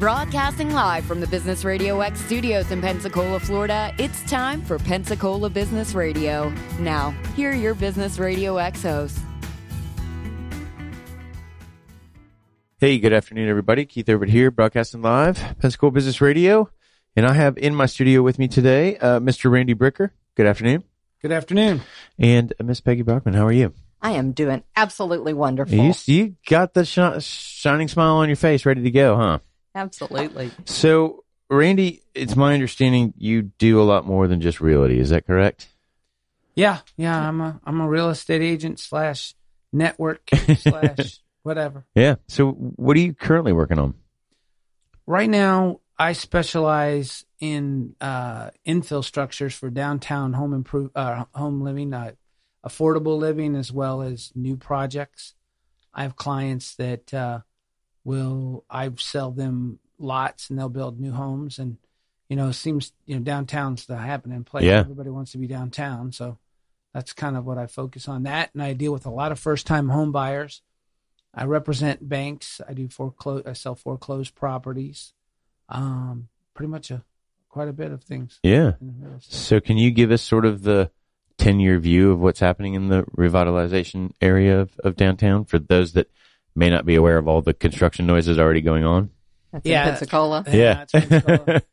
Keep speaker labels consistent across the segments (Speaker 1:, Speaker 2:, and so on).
Speaker 1: Broadcasting live from the Business Radio X studios in Pensacola, Florida, it's time for Pensacola Business Radio. Now, here are your Business Radio X hosts.
Speaker 2: Hey, good afternoon, everybody. Keith Urban here, broadcasting live, Pensacola Business Radio. And I have in my studio with me today, Mr. Randy Bricker. Good afternoon.
Speaker 3: Good afternoon.
Speaker 2: And Miss Peggy Brockman. How are you?
Speaker 4: I am doing absolutely wonderful.
Speaker 2: You got the shining smile on your face, ready to go, huh?
Speaker 4: Absolutely.
Speaker 2: So, Randy, it's my understanding you do a lot more than just realty. Is that correct?
Speaker 3: Yeah. I'm a real estate agent slash network slash whatever.
Speaker 2: Yeah. So, what are you currently working on?
Speaker 3: Right now, I specialize in infill structures for downtown home living, affordable living, as well as new projects. I have clients that I sell them lots and they'll build new homes. And, it seems, downtown's the happening place.
Speaker 2: Yeah.
Speaker 3: Everybody wants to be downtown. So that's kind of what I focus on that. And I deal with a lot of first-time home buyers. I represent banks. I sell foreclosed properties. Pretty much quite a bit of things.
Speaker 2: Yeah. So can you give us sort of the 10-year view of what's happening in the revitalization area of downtown for those that may not be aware of all the construction noises already going on?
Speaker 4: That's in Pensacola.
Speaker 2: Yeah.
Speaker 3: It's Pensacola.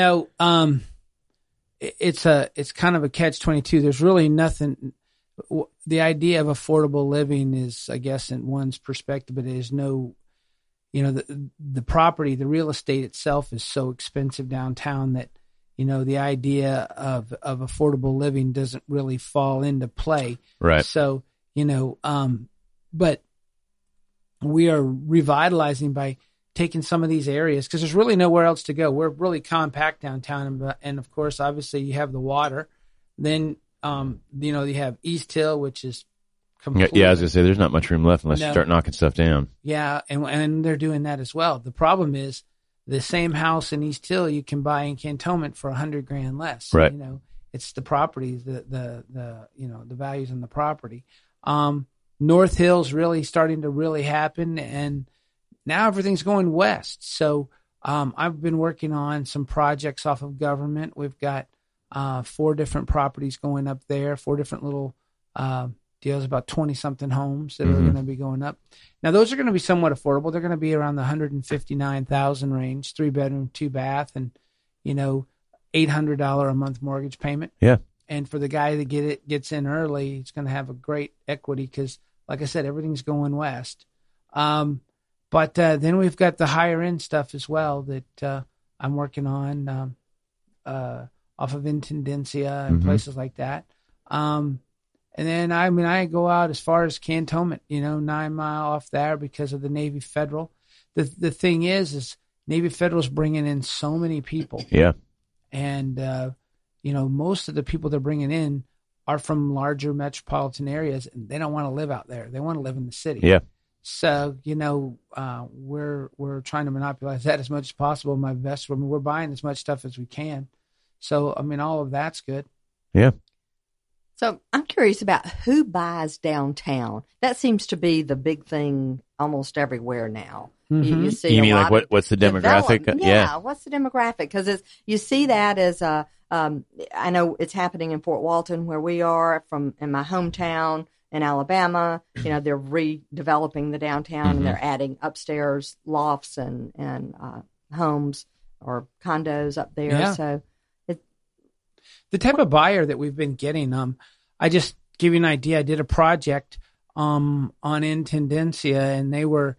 Speaker 3: It's kind of a catch-22. There's really nothing. The idea of affordable living is, I guess, in one's perspective, but there's no, the property, the real estate itself is so expensive downtown that, the idea of affordable living doesn't really fall into play.
Speaker 2: Right.
Speaker 3: So, but we are revitalizing by taking some of these areas because there's really nowhere else to go. We're really compact downtown. And of course, obviously you have the water. Then, you have East Hill, which is completely.
Speaker 2: Yeah, I was going to say there's not much room left unless you start knocking stuff down.
Speaker 3: Yeah, and they're doing that as well. The problem is the same house in East Hill you can buy in Cantonment for $100,000 less.
Speaker 2: Right.
Speaker 3: It's the property, the values in the property. North Hill's really starting to really happen, and now everything's going west. So I've been working on some projects off of Government. We've got 4 different properties going up there, 4 different little deals, about 20-something homes that are going to be going up. Now, those are going to be somewhat affordable. They're going to be around the $159,000 range, 3-bedroom, 2-bath, and, $800 a month mortgage payment.
Speaker 2: Yeah.
Speaker 3: And for the guy that gets in early, he's going to have a great equity because, like I said, everything's going west. But then we've got the higher end stuff as well that I'm working on off of Intendencia and places like that. And then, I go out as far as Cantonment, 9 Mile off there because of the Navy Federal. The thing is Navy Federal's bringing in so many people.
Speaker 2: Yeah.
Speaker 3: And, most of the people they're bringing in are from larger metropolitan areas, and they don't want to live out there. They want to live in the city.
Speaker 2: Yeah.
Speaker 3: So, we're trying to monopolize that as much as possible. My best, we're buying as much stuff as we can. So, all of that's good.
Speaker 2: Yeah.
Speaker 4: So I'm curious about who buys downtown. That seems to be the big thing almost everywhere now.
Speaker 3: Mm-hmm.
Speaker 4: You see,
Speaker 2: you mean like what's the demographic?
Speaker 4: Yeah, what's the demographic? Because you see that as I know it's happening in Fort Walton where we are in my hometown in Alabama. They're redeveloping the downtown and they're adding upstairs lofts and homes or condos up there.
Speaker 3: Yeah.
Speaker 4: So.
Speaker 3: The type of buyer that we've been getting, I just give you an idea. I did a project on Intendencia, and they were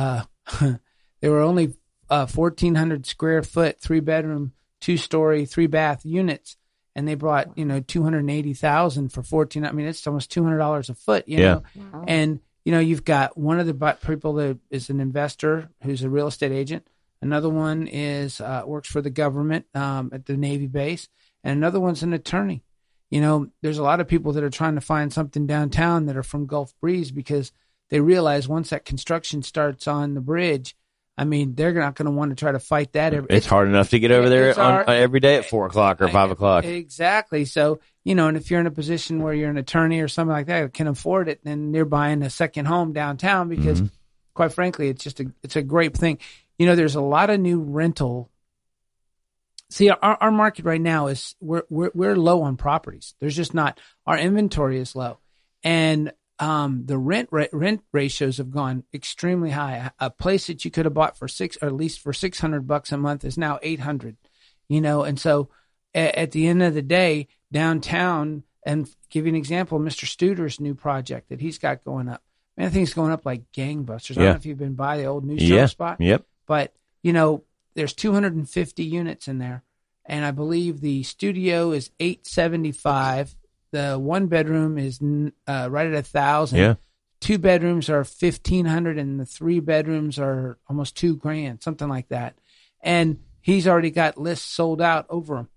Speaker 3: only 1,400 square foot, 3-bedroom, 2-story, 3-bath units, and they brought $280,000 for 14. It's almost $200 a foot, know.
Speaker 4: Wow.
Speaker 3: And you've got one of the people that is an investor who's a real estate agent. Another one is works for the government at the Navy base. And another one's an attorney. There's a lot of people that are trying to find something downtown that are from Gulf Breeze because they realize once that construction starts on the bridge, they're not going to want to try to fight that.
Speaker 2: It's hard enough to get over there every day at 4 o'clock or 5 o'clock.
Speaker 3: Exactly. So, and if you're in a position where you're an attorney or something like that, can afford it, then you're buying a second home downtown because, quite frankly, it's a great thing. there's a lot of new rental. See, our market right now is we're low on properties. There's just not, our inventory is low, and the rent ratios have gone extremely high. A place that you could have bought for $600 a month is now $800. And so at the end of the day, downtown, and give you an example, Mr. Studer's new project that he's got going up. Man, I think it's going up like gangbusters. I don't know if you've been by the old news show spot.
Speaker 2: Yep.
Speaker 3: But there's 250 units in there, and I believe the studio is $875. The 1 bedroom is right at $1,000.
Speaker 2: Yeah.
Speaker 3: 2 bedrooms are $1,500, and the 3 bedrooms are almost $2,000, something like that. And he's already got lists sold out over them.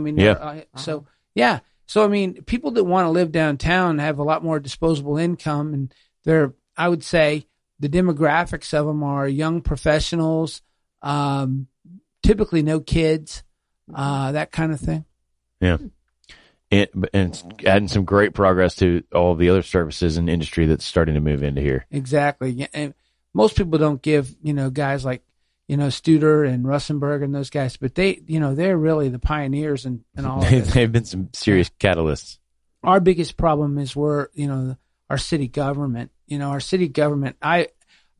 Speaker 3: So I mean, people that want to live downtown have a lot more disposable income, and I would say the demographics of them are young professionals, typically no kids, that kind of thing.
Speaker 2: Yeah. And it's adding some great progress to all of the other services and industry that's starting to move into here.
Speaker 3: Exactly. And most people don't give, guys like, Studer and Russenberg and those guys, but they're really the pioneers and all of it.
Speaker 2: They've been some serious catalysts.
Speaker 3: Our biggest problem is our city government. Our city government, if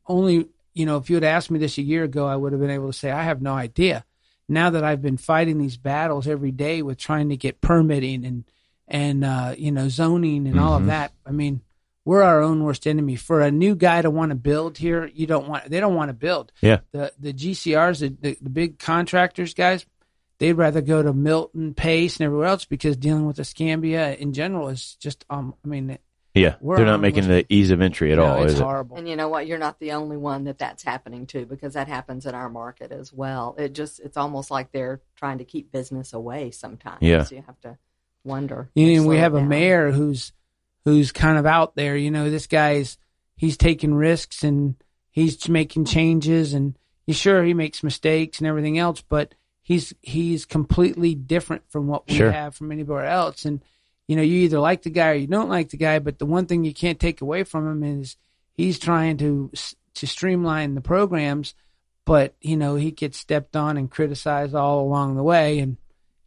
Speaker 3: you had asked me this a year ago, I would have been able to say, I have no idea. Now that I've been fighting these battles every day with trying to get permitting and zoning and all of that, I mean, we're our own worst enemy. For a new guy to want to build here, they don't want to build.
Speaker 2: Yeah.
Speaker 3: The GCRs, the big contractors, guys, they'd rather go to Milton, Pace, and everywhere else because dealing with Escambia in general is just,
Speaker 2: yeah, they're not making the ease of entry at all.
Speaker 3: It's horrible.
Speaker 4: And you know what? You're not the only one that's happening to, because that happens in our market as well. It's almost like they're trying to keep business away sometimes.
Speaker 2: Yeah.
Speaker 4: So you have to wonder.
Speaker 3: We have a mayor who's kind of out there. This guy's, he's taking risks and he's making changes, and sure, he makes mistakes and everything else, but he's completely different from what we have from anywhere else. And you either like the guy or you don't like the guy, but the one thing you can't take away from him is he's trying to streamline the programs, but he gets stepped on and criticized all along the way. And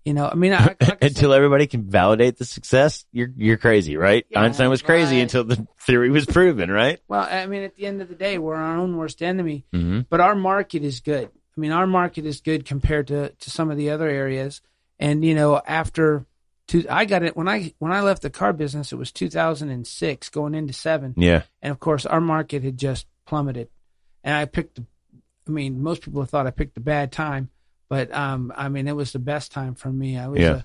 Speaker 2: until everybody can validate the success, you're crazy, right? Yeah, Einstein was crazy until the theory was proven, right?
Speaker 3: Well, at the end of the day, we're our own worst enemy, but our market is good. Our market is good compared to some of the other areas. And I got it when I left the car business. It was 2006, going into 7.
Speaker 2: Yeah, and
Speaker 3: of course our market had just plummeted, and I picked. Most people thought I picked a bad time. But it was the best time for me. I was,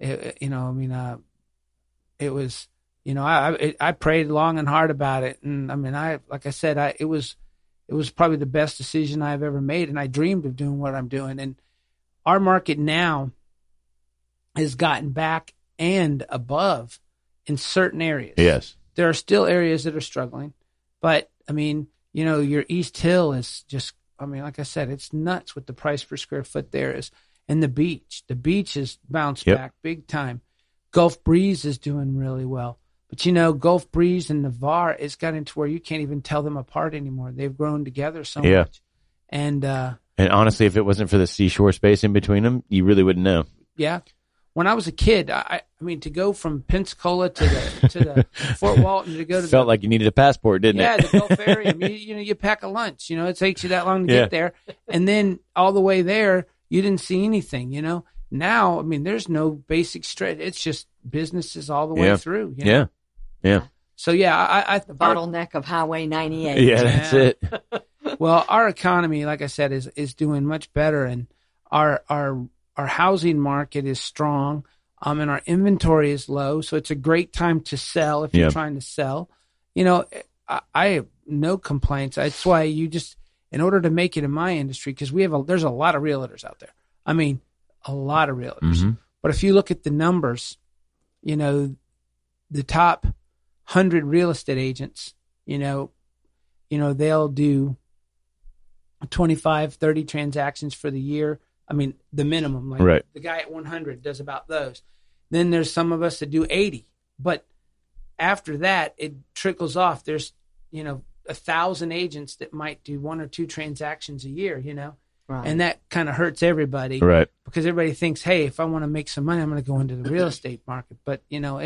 Speaker 3: it was, I prayed long and hard about it, and it was probably the best decision I've ever made, and I dreamed of doing what I'm doing. And our market now has gotten back and above in certain areas.
Speaker 2: Yes,
Speaker 3: there are still areas that are struggling, but your East Hill is just. Like I said, it's nuts what the price per square foot there is. And the beach has bounced back big time. Gulf Breeze is doing really well. But Gulf Breeze and Navarre, it's gotten to where you can't even tell them apart anymore. They've grown together so much. And
Speaker 2: honestly, if it wasn't for the seashore space in between them, you really wouldn't know.
Speaker 3: Yeah. When I was a kid, to go from Pensacola to the Fort Walton to go to
Speaker 2: felt like you needed a passport, didn't it?
Speaker 3: Yeah, the Gulf area. You pack a lunch. It takes you that long to get there, and then all the way there, you didn't see anything. Now, there's no basic stretch. It's just businesses all the way through.
Speaker 2: Yeah.
Speaker 3: So I
Speaker 4: the bottleneck of Highway 98.
Speaker 2: Yeah, that's it.
Speaker 3: Well, our economy, like I said, is doing much better, and our housing market is strong, and our inventory is low. So it's a great time to sell if you're trying to sell. I have no complaints. That's why in order to make it in my industry, because there's a lot of realtors out there. A lot of realtors. Mm-hmm. But if you look at the numbers, the top 100 real estate agents, they'll do 25, 30 transactions for the year. The minimum, the guy at 100 does about those. Then there's some of us that do 80, but after that, it trickles off. There's, 1,000 agents that might do 1 or 2 transactions a year,
Speaker 4: Right.
Speaker 3: and that kind of hurts everybody,
Speaker 2: Right.
Speaker 3: because everybody thinks, hey, if I want to make some money, I'm going to go into the real estate market. But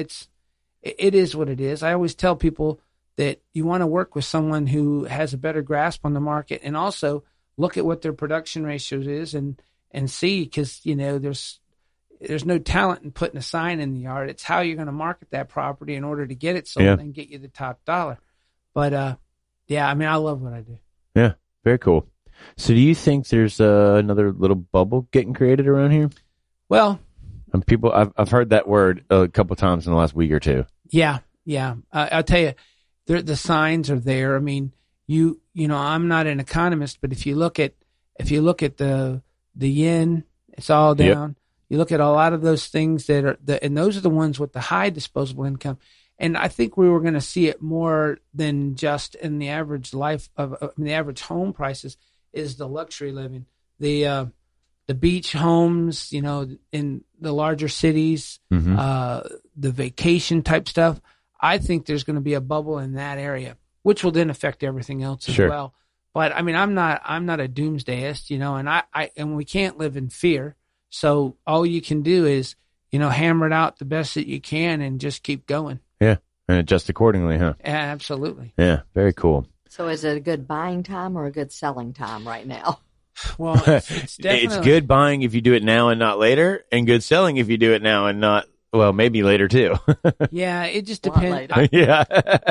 Speaker 3: it is what it is. I always tell people that you want to work with someone who has a better grasp on the market, and also look at what their production ratios is and see, because there's no talent in putting a sign in the yard. It's how you're going to market that property in order to get it sold and get you the top dollar. But I love what I do.
Speaker 2: Yeah, very cool. So do you think there's another little bubble getting created around here?
Speaker 3: Well,
Speaker 2: People, I've heard that word a couple times in the last week or two.
Speaker 3: Yeah. I'll tell you, the signs are there. I mean, I'm not an economist, but if you look at the yen, it's all down. Yep. You look at a lot of those things and those are the ones with the high disposable income. And I think we were going to see it more than just in the average life of the average home prices is the luxury living, the beach homes, in the larger cities, the vacation type stuff. I think there's going to be a bubble in that area, which will then affect everything else as well. But I mean, I'm not a doomsdayist, and we can't live in fear. So all you can do is, hammer it out the best that you can and just keep going.
Speaker 2: Yeah. And adjust accordingly, huh?
Speaker 3: Yeah, absolutely.
Speaker 2: Yeah. Very cool.
Speaker 4: So is it a good buying time or a good selling time right now?
Speaker 3: Well, it's definitely...
Speaker 2: It's good buying if you do it now and not later, and good selling if you do it now and not, well, maybe later too.
Speaker 3: Yeah, it just depends.
Speaker 2: Yeah.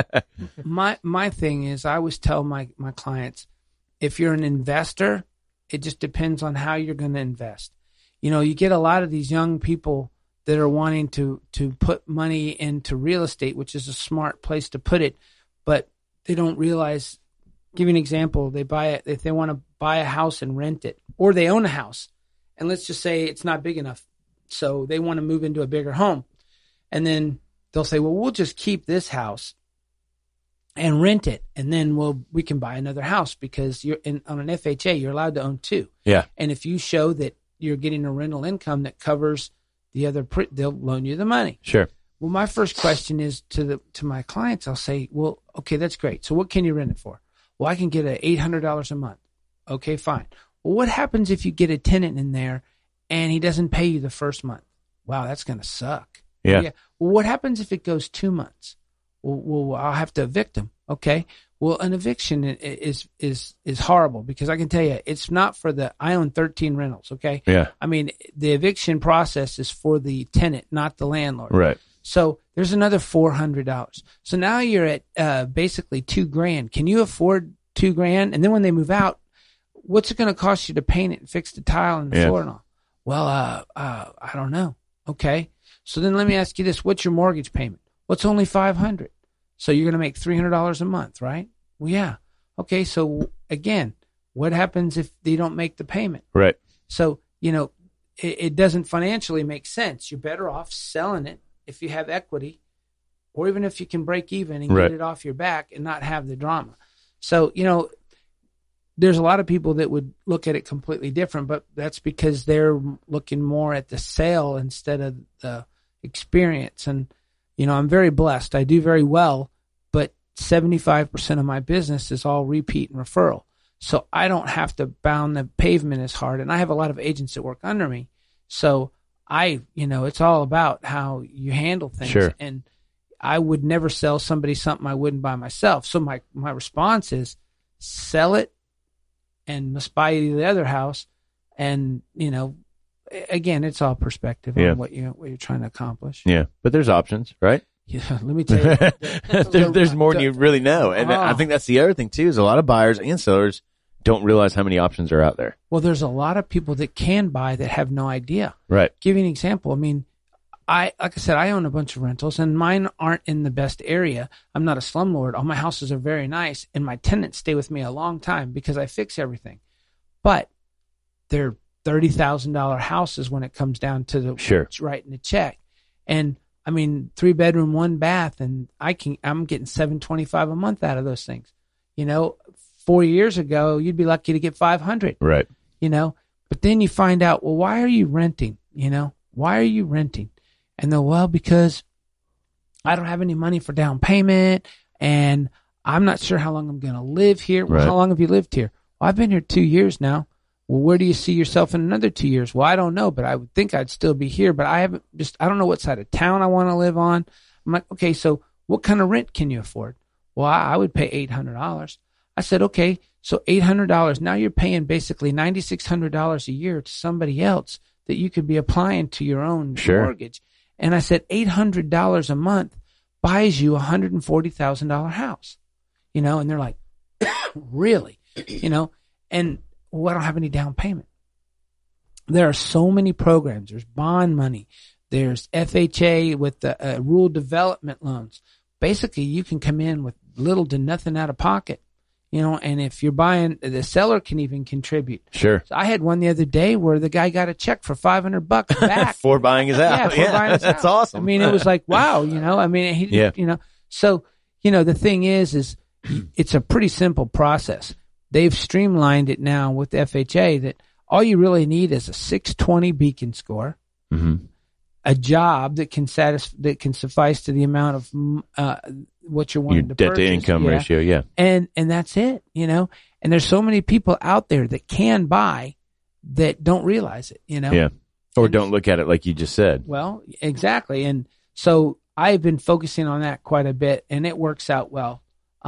Speaker 3: My thing is, I always tell my clients, if you're an investor, it just depends on how you're going to invest. You get a lot of these young people that are wanting to put money into real estate, which is a smart place to put it, but they don't realize. Give you an example. They buy it if they want to buy a house and rent it, or they own a house, and let's just say it's not big enough, so they want to move into a bigger home, and then they'll say, well, we'll just keep this house and rent it, and then we can buy another house, because on an FHA you're allowed to own 2.
Speaker 2: Yeah.
Speaker 3: And if you show that you're getting a rental income that covers the other, they'll loan you the money.
Speaker 2: Sure.
Speaker 3: Well, my first question is to my clients. I'll say, well, okay, that's great. So what can you rent it for? Well, I can get $800 a month. Okay, fine. Well, what happens if you get a tenant in there and he doesn't pay you the first month? Wow, that's going to suck.
Speaker 2: Yeah.
Speaker 3: Well, what happens if it goes 2 months? Well, I'll have to evict him. Okay. Well, an eviction is horrible, because I can tell you, it's not for I own 13 rentals. Okay.
Speaker 2: Yeah.
Speaker 3: I mean, the eviction process is for the tenant, not the landlord.
Speaker 2: Right.
Speaker 3: So there's another $400. So now you're at basically $2,000. Can you afford $2,000? And then when they move out, what's it going to cost you to paint it and fix the tile and the floor and all? Well, I don't know. Okay. So then let me ask you this: what's your mortgage payment? Well, it's only $500. So you're going to make $300 a month, right? Well, yeah. Okay. So again, what happens if they don't make the payment?
Speaker 2: Right.
Speaker 3: So, it doesn't financially make sense. You're better off selling it if you have equity, or even if you can break even and get it off your back and not have the drama. So, there's a lot of people that would look at it completely different, but that's because they're looking more at the sale instead of the experience. And, I'm very blessed. I do very well, but 75% of my business is all repeat and referral. So I don't have to pound the pavement as hard. And I have a lot of agents that work under me. So it's all about how you handle things.
Speaker 2: Sure.
Speaker 3: And I would never sell somebody something I wouldn't buy myself. So my response is sell it and must buy you the other house. And, again, it's all perspective on what you're trying to accomplish.
Speaker 2: Yeah. But there's options, right?
Speaker 3: Yeah. Let me tell you.
Speaker 2: there's more than you really know. And I think that's the other thing too, is a lot of buyers and sellers don't realize how many options are out there.
Speaker 3: Well, there's a lot of people that can buy that have no idea.
Speaker 2: Right.
Speaker 3: Give you an example. I mean, like I said, I own a bunch of rentals, and mine aren't in the best area. I'm not a slumlord. All my houses are very nice, and my tenants stay with me a long time because I fix everything. But they're $30,000 houses when it comes down to writing the check. And I mean, 3-bedroom, 1 bath, and I'm getting $725 a month out of those things. 4 years ago, you'd be lucky to get $500.
Speaker 2: Right.
Speaker 3: But then you find out, well, why are you renting? Why are you renting? And they're, well, because I don't have any money for down payment, and I'm not sure how long I'm going to live here. Well,
Speaker 2: Right.
Speaker 3: how long have you lived here? Well, I've been here 2 years now. Well, where do you see yourself in another 2 years? Well, I don't know, but I would think I'd still be here, but I don't know what side of town I want to live on. I'm like, okay, so what kind of rent can you afford? Well, I would pay $800. I said, okay, so $800. Now you're paying basically $9,600 a year to somebody else that you could be applying to your own
Speaker 2: Sure.
Speaker 3: mortgage. And I said, $800 a month buys you a $140,000 house, and they're like, really, and well, I don't have any down payment. There are so many programs. There's bond money. There's FHA with the rural development loans. Basically, you can come in with little to nothing out of pocket, and if you're buying, the seller can even contribute.
Speaker 2: Sure.
Speaker 3: So I had one the other day where the guy got a check for $500 back.
Speaker 2: For buying his house.
Speaker 3: Yeah, for buying his
Speaker 2: that's
Speaker 3: house.
Speaker 2: awesome.
Speaker 3: I mean, it was like, wow, So, the thing is it's a pretty simple process. They've streamlined it now with FHA that all you really need is a 620 beacon score,
Speaker 2: Mm-hmm.
Speaker 3: a job that can suffice to the amount of what you're
Speaker 2: Your
Speaker 3: wanting to
Speaker 2: debt
Speaker 3: purchase.
Speaker 2: to income
Speaker 3: Yeah.
Speaker 2: ratio. Yeah.
Speaker 3: And that's it, And there's so many people out there that can buy that don't realize it,
Speaker 2: Yeah. Or don't look at it like you just said.
Speaker 3: Well, exactly. And so I've been focusing on that quite a bit, and it works out well.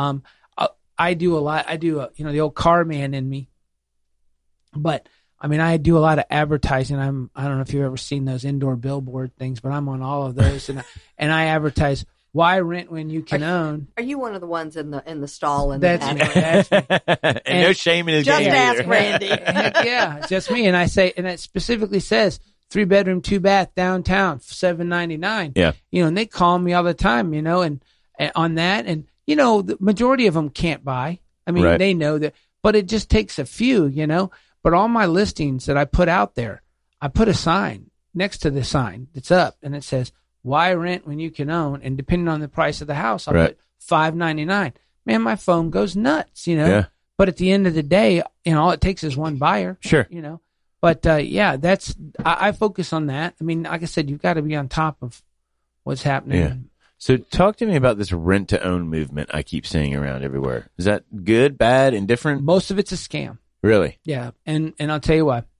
Speaker 3: I do a lot. I do, the old car man in me. But, I do a lot of advertising. I don't know if you've ever seen those indoor billboard things, but I'm on all of those. and I advertise, why rent when you can own?
Speaker 4: Are you one of the ones in the stall?
Speaker 3: That's me. That's me.
Speaker 2: and no shame in his
Speaker 4: Just
Speaker 2: game
Speaker 4: ask
Speaker 2: either.
Speaker 4: Randy.
Speaker 3: Heck yeah, it's just me. And I say, and it specifically says 3-bedroom, 2-bath downtown, $799.
Speaker 2: Yeah.
Speaker 3: And they call me all the time, and on that, and the majority of them can't buy.
Speaker 2: Right.
Speaker 3: They know that, but it just takes a few, But all my listings that I put out there, I put a sign next to the sign that's up, and it says, "Why rent when you can own?" And depending on the price of the house, I'll put $599. Man, my phone goes nuts,
Speaker 2: Yeah.
Speaker 3: But at the end of the day, all it takes is one buyer.
Speaker 2: Sure.
Speaker 3: But I focus on that. Like I said, you've got to be on top of what's happening.
Speaker 2: Yeah. So talk to me about this rent to own movement I keep seeing around everywhere. Is that good, bad, indifferent?
Speaker 3: Most of it's a scam.
Speaker 2: Really?
Speaker 3: Yeah. And I'll tell you what,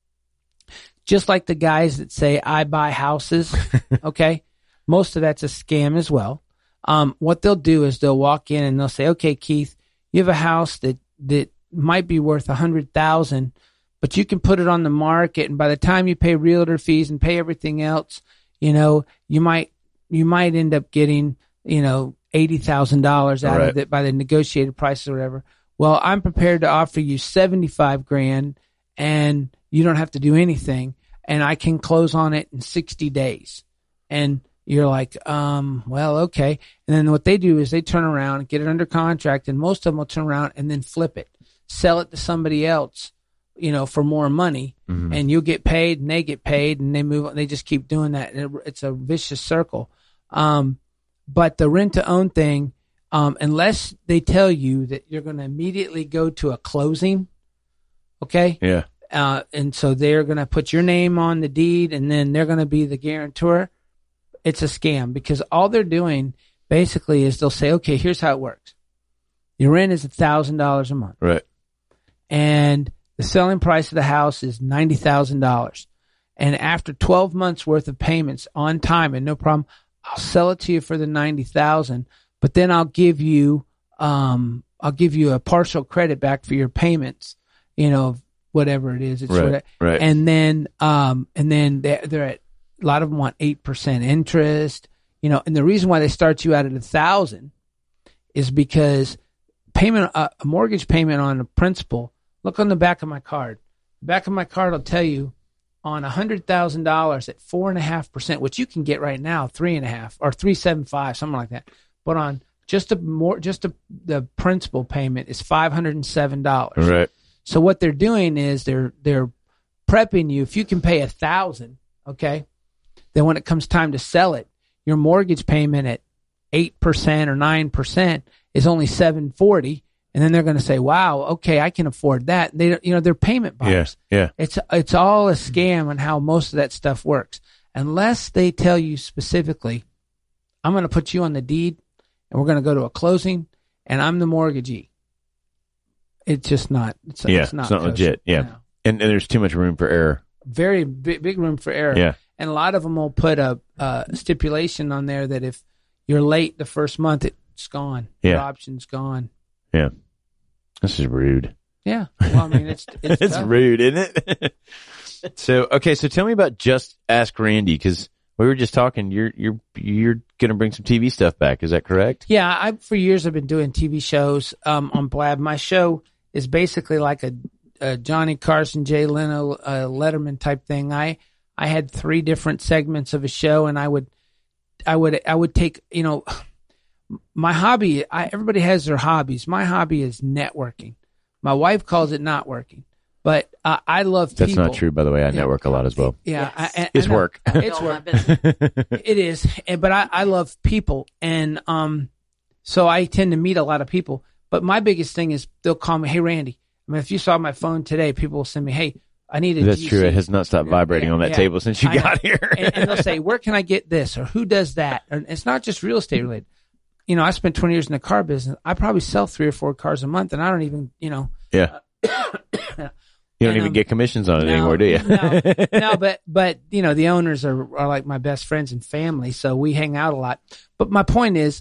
Speaker 3: just like the guys that say, I buy houses. Okay. Most of that's a scam as well. What they'll do is they'll walk in and they'll say, okay, Keith, you have a house that might be worth $100,000, but you can put it on the market. And by the time you pay realtor fees and pay everything else, you might end up getting, $80,000 out of it by the negotiated prices or whatever. Well, I'm prepared to offer you $75,000 and you don't have to do anything, and I can close on it in 60 days. And you're like, well, okay. And then what they do is they turn around, get it under contract, and most of them will turn around and then flip it, sell it to somebody else, for more money, and you'll get paid and they get paid, and they move on. They just keep doing that. It's a vicious circle. But the rent to own thing, unless they tell you that you're going to immediately go to a closing, okay?
Speaker 2: Yeah.
Speaker 3: And so they're going to put your name on the deed, and then they're going to be the guarantor. It's a scam, because all they're doing basically is they'll say, okay, here's how it works. Your rent is $1,000 a month.
Speaker 2: Right.
Speaker 3: And the selling price of the house is $90,000. And after 12 months worth of payments on time and no problem, I'll sell it to you for the $90,000, but then I'll give you a partial credit back for your payments, whatever it is. It's
Speaker 2: right.
Speaker 3: And then they're at, a lot of them want 8% interest, and the reason why they start you out at $1,000 is because a mortgage payment on a principal. Look on the back of my card. The back of my card will tell you on $100,000 at 4.5%, which you can get right now, 3.5 or 3.75, something like that. But on the principal payment is $507.
Speaker 2: Right.
Speaker 3: So what they're doing is they're prepping you. If you can pay $1,000, okay, then when it comes time to sell it, your mortgage payment at 8% or 9% is only $740. And then they're going to say, wow, okay, I can afford that. They're payment buyers.
Speaker 2: Yeah.
Speaker 3: It's all a scam on how most of that stuff works. Unless they tell you specifically, I'm going to put you on the deed and we're going to go to a closing and I'm the mortgagee. It's just not. It's not
Speaker 2: kosher. Legit. Yeah,
Speaker 3: No.
Speaker 2: and there's too much room for error.
Speaker 3: Very big room for error.
Speaker 2: Yeah.
Speaker 3: And a lot of them will put a stipulation on there that if you're late the first month, it's gone.
Speaker 2: Yeah.
Speaker 3: Your option's gone.
Speaker 2: Yeah. This is rude.
Speaker 3: Yeah. Well, I mean, it's
Speaker 2: It's
Speaker 3: tough.
Speaker 2: rude, isn't it? So tell me about Just Ask Randy, because we were just talking. You're going to bring some TV stuff back. Is that correct?
Speaker 3: Yeah. For years I've been doing TV shows on Blab. My show is basically like a Johnny Carson, Jay Leno, Letterman type thing. I had 3 different segments of a show, and I would take, my hobby. Everybody has their hobbies. My hobby is networking. My wife calls it not working, but I love people.
Speaker 2: That's not true, by the way. I network a lot as well.
Speaker 3: Yeah,
Speaker 4: Yes.
Speaker 2: It's work.
Speaker 3: It's
Speaker 4: All my
Speaker 3: work.
Speaker 4: business.
Speaker 3: It is, but I love people, and so I tend to meet a lot of people. But my biggest thing is they'll call me, "Hey, Randy." I mean, if you saw my phone today, people will send me, "Hey, I need a
Speaker 2: That's
Speaker 3: GC."
Speaker 2: true. It has not stopped vibrating on that
Speaker 3: Yeah.
Speaker 2: table since you
Speaker 3: I know.
Speaker 2: got here.
Speaker 3: and they'll say, "Where can I get this?" or "Who does that?" And it's not just real estate related. I spent 20 years in the car business. I probably sell 3 or 4 cars a month, and I don't even,
Speaker 2: Yeah. You don't even get commissions on it anymore, do you?
Speaker 3: No, but the owners are like my best friends and family, so we hang out a lot. But my point is,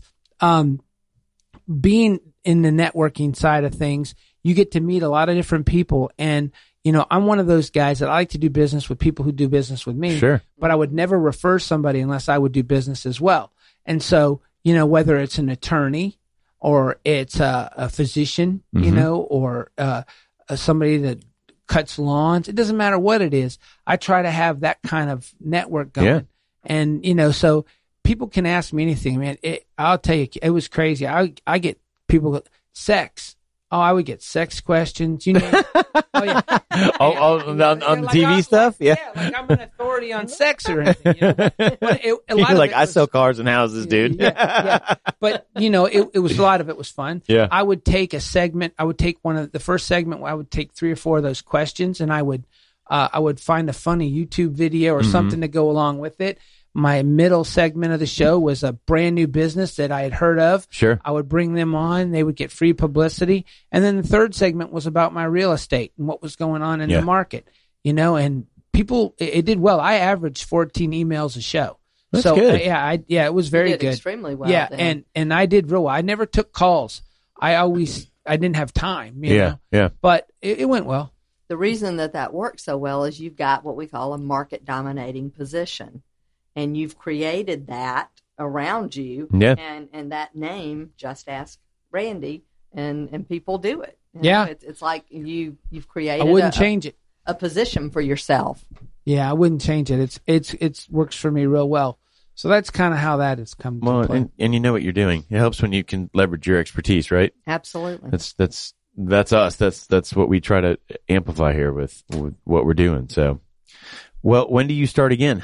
Speaker 3: being in the networking side of things, you get to meet a lot of different people, and I'm one of those guys that I like to do business with people who do business with me.
Speaker 2: Sure.
Speaker 3: But I would never refer somebody unless I would do business as well. And so, whether it's an attorney or it's a physician, or somebody that cuts lawns, it doesn't matter what it is. I try to have that kind of network going.
Speaker 2: Yeah.
Speaker 3: And, so people can ask me anything, man. I'll tell you, it was crazy. I get people, sex. Oh, I would get sex questions. Oh, yeah.
Speaker 2: On the TV stuff? Yeah.
Speaker 3: Like I'm an authority on sex or anything. But a lot
Speaker 2: You're
Speaker 3: of
Speaker 2: like,
Speaker 3: it
Speaker 2: I
Speaker 3: was-
Speaker 2: sell cars and houses, dude.
Speaker 3: Yeah. But it was a lot of it was fun.
Speaker 2: Yeah.
Speaker 3: I would take a segment. I would take one of the first segment. I would take 3 or 4 of those questions, and I would find a funny YouTube video or something to go along with it. My middle segment of the show was a brand new business that I had heard of.
Speaker 2: Sure.
Speaker 3: I would bring them on. They would get free publicity. And then the third segment was about my real estate and what was going on in the market, and people, it did well. I averaged 14 emails a show.
Speaker 2: That's
Speaker 3: so
Speaker 2: good.
Speaker 3: it was very
Speaker 4: You did
Speaker 3: good.
Speaker 4: extremely well.
Speaker 3: Yeah.
Speaker 4: then.
Speaker 3: And I did real well. I never took calls. I didn't have time, you know,
Speaker 2: Yeah.
Speaker 3: but it went well.
Speaker 4: The reason that works so well is you've got what we call a market dominating position, and you've created that around you.
Speaker 2: Yeah.
Speaker 4: And that name, Just Ask Randy, and people do it.
Speaker 3: Yeah.
Speaker 4: It's like you've created
Speaker 3: I wouldn't change it.
Speaker 4: a position for yourself.
Speaker 3: Yeah, I wouldn't change it. It's works for me real well. So that's kind of how that has come to
Speaker 2: Well,
Speaker 3: play.
Speaker 2: and you know what you're doing. It helps when you can leverage your expertise, right?
Speaker 4: Absolutely.
Speaker 2: That's us. That's what we try to amplify here with what we're doing. So, well, when do you start again?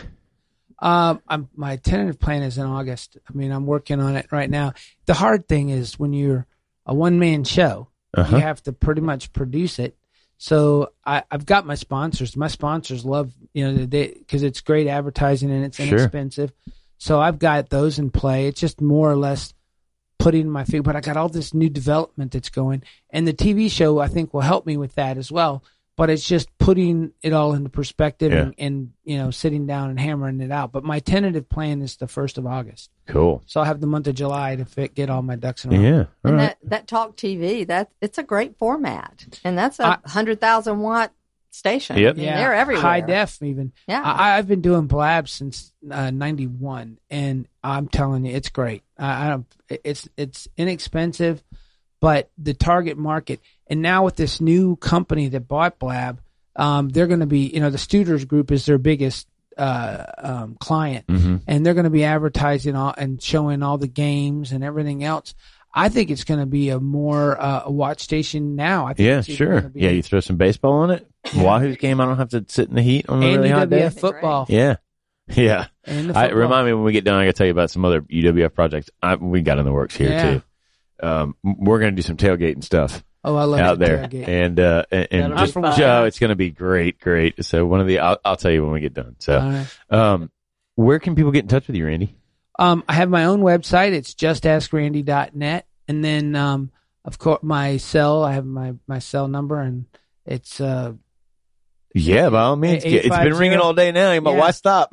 Speaker 3: My tentative plan is in August. I mean, I'm working on it right now. The hard thing is when you're a one-man show, you have to pretty much produce it. So I've got my sponsors. My sponsors love, because it's great advertising and it's inexpensive. So I've got those in play. It's just more or less putting my feet, but I got all this new development that's going, and the TV show I think will help me with that as well. But it's just putting it all into perspective and sitting down and hammering it out. But my tentative plan is the 1st of August.
Speaker 2: Cool.
Speaker 3: So I'll have the month of July to get all my ducks in a row.
Speaker 2: Yeah. All
Speaker 4: And
Speaker 2: right.
Speaker 4: that Talk TV, it's a great format, and that's a 100,000 watt station.
Speaker 2: Yep.
Speaker 4: I mean, they're everywhere.
Speaker 3: High def even.
Speaker 4: Yeah.
Speaker 3: I've been doing Blab since 91, and I'm telling you, it's great. It's inexpensive, but the target market, and now with this new company that bought Blab, they're going to be, the Studers Group is their biggest client, and they're going to be advertising and showing all the games and everything else. I think it's going to be a more a watch station now. I think
Speaker 2: Yeah,
Speaker 3: it's even
Speaker 2: sure.
Speaker 3: gonna be
Speaker 2: Yeah, you throw some baseball on it. Wahoo's game, I don't have to sit in the heat on a
Speaker 3: and
Speaker 2: really hot day.
Speaker 3: UWF football.
Speaker 2: Yeah. Yeah.
Speaker 3: And the football.
Speaker 2: Remind me when we get done, I got to tell you about some other UWF projects we got in the works here
Speaker 3: Yeah.
Speaker 2: too. We're going to do some tailgating stuff
Speaker 3: Oh, I love
Speaker 2: out
Speaker 3: the
Speaker 2: there.
Speaker 3: tailgate.
Speaker 2: And
Speaker 4: That'll
Speaker 2: just,
Speaker 4: be fun.
Speaker 2: Joe, it's going to be great. So I'll tell you when we get done. So,
Speaker 3: All right.
Speaker 2: where can people get in touch with you, Randy?
Speaker 3: I have my own website. It's justaskrandy.net. And then, of course, my cell, I have my cell number, and it's
Speaker 2: Yeah, by all means. It's been ringing all day now. But why stop?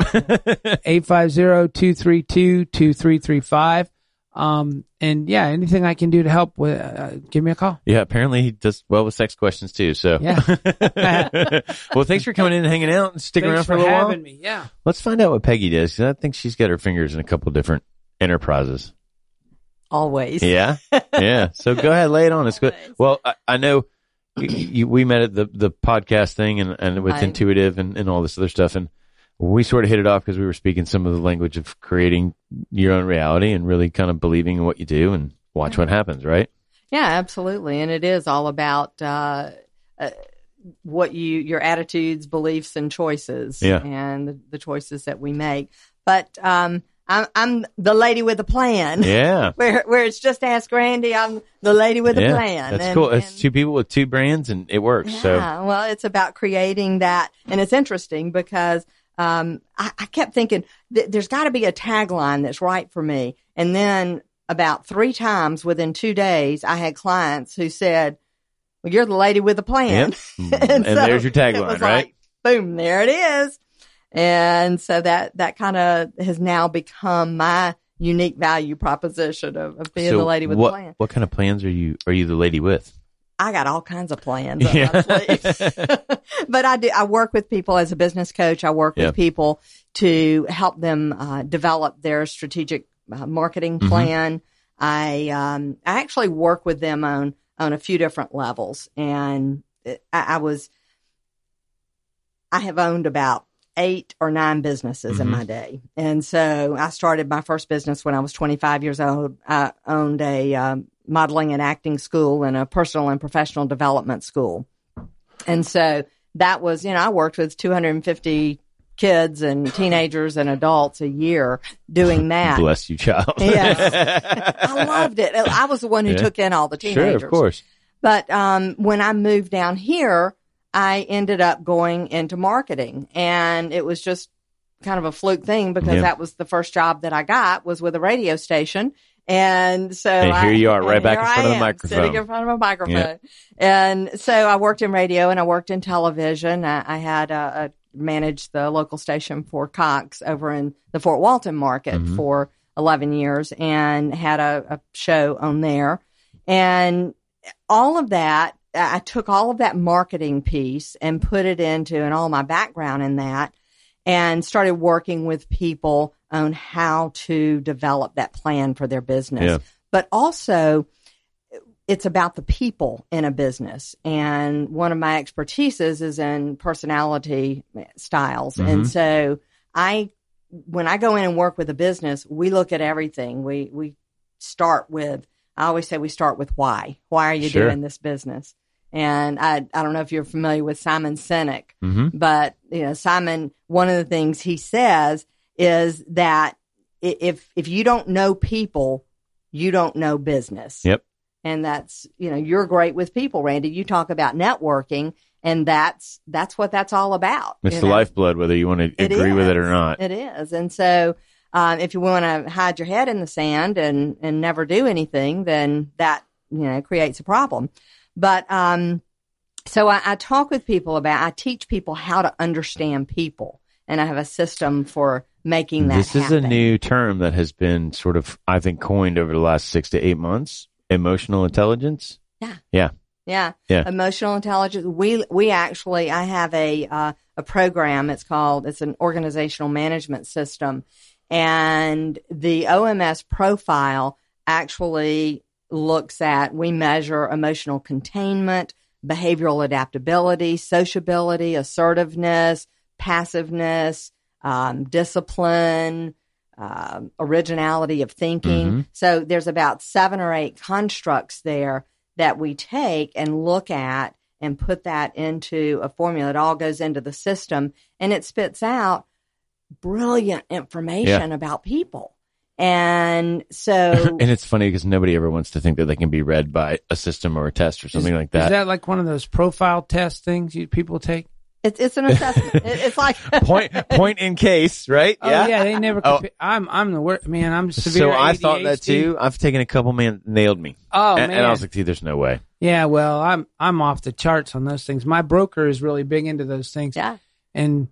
Speaker 3: 850-232-2335. And yeah, anything I can do to help with, give me a call.
Speaker 2: Yeah, apparently he does well with sex questions too. So
Speaker 3: yeah.
Speaker 2: Well, thanks for coming in and hanging out and sticking around for a little while.
Speaker 3: Having me. Yeah.
Speaker 2: Let's find out what Peggy does, because I think she's got her fingers in a couple different enterprises.
Speaker 4: Always.
Speaker 2: Yeah. Yeah. So go ahead, lay it on. It's good. Well, I know we met at the podcast thing and with Intuitive and all this other stuff. And we sort of hit it off because we were speaking some of the language of creating your own reality and really kind of believing in what you do and watch what happens, right?
Speaker 4: Yeah, absolutely. And it is all about what your attitudes, beliefs, and choices, and the choices that we make. But I'm the lady with a plan.
Speaker 2: Yeah.
Speaker 4: Where it's just Ask Randy. I'm the lady with a plan.
Speaker 2: That's cool. It's two people with two brands, and it works.
Speaker 4: Yeah. Well, it's about creating that, and it's interesting because I kept thinking there's got to be a tagline that's right for me, and then about 3 times within 2 days, I had clients who said, "Well, you're the lady with a plan."
Speaker 2: Yep. and so there's your tagline, right?
Speaker 4: Like, boom, there it is. And so that kind of has now become my unique value proposition of being the lady with a plan.
Speaker 2: What kind of plans are you the lady with?
Speaker 4: I got all kinds of plans up my sleeve. But I work with people as a business coach. I work with people to help them develop their strategic marketing plan. I actually work with them on a few different levels. And I have owned about 8 or 9 businesses in my day. And so I started my first business when I was 25 years old. I owned a modeling and acting school and a personal and professional development school. And so that was, I worked with 250 kids and teenagers and adults a year doing that.
Speaker 2: Bless you, child.
Speaker 4: Yes. I loved it. I was the one who took in all the teenagers.
Speaker 2: Sure, of course.
Speaker 4: But when I moved down here, I ended up going into marketing, and it was just kind of a fluke thing because that was the first job that I got was with a radio station. And so
Speaker 2: here you are right back in front of the microphone.
Speaker 4: Sitting in front of a microphone. Yeah. And so I worked in radio and I worked in television. I had managed the local station for Cox over in the Fort Walton market for 11 years and had a show on there. And all of that, I took all of that marketing piece and put it into, and all my background in that, and started working with people on how to develop that plan for their business. Yeah. But also, it's about the people in a business. And one of my expertises is in personality styles. And so when I go in and work with a business, we look at everything. We start with, I always say we start with why. Why are you doing this business? And I don't know if you're familiar with Simon Sinek, but Simon, one of the things he says is that if you don't know people, you don't know business.
Speaker 2: Yep.
Speaker 4: And that's, you're great with people, Randy. You talk about networking, and that's what that's all about.
Speaker 2: It's the lifeblood, whether you want to agree with it or not.
Speaker 4: It is. And so if you want to hide your head in the sand and never do anything, then that, creates a problem. But so I talk with people I teach people how to understand people, and I have a system for making that happen.
Speaker 2: This is a new term that has been sort of, I think, coined over the last 6 to 8 months. Emotional intelligence. Yeah. Emotional intelligence. We actually, I have a program. It's an organizational management system, and the OMS profile actually looks at, we measure emotional containment, behavioral adaptability, sociability, assertiveness, passiveness, discipline, originality of thinking. So there's about 7 or 8 constructs there that we take and look at and put that into a formula. It all goes into the system, and it spits out brilliant information about people. And so, and it's funny because nobody ever wants to think that they can be read by a system or a test or something like that.
Speaker 3: Is that like one of those profile test things people take?
Speaker 4: It's an assessment. It's like
Speaker 2: point in case, right?
Speaker 3: Oh, yeah. They never. I'm the worst, man. I'm severe.
Speaker 2: So I
Speaker 3: ADHD.
Speaker 2: thought that too. I've taken a couple, man, nailed me.
Speaker 3: Oh, man.
Speaker 2: And I was like, dude, there's no way.
Speaker 3: Yeah, well, I'm off the charts on those things. My broker is really big into those things.
Speaker 4: Yeah.
Speaker 3: And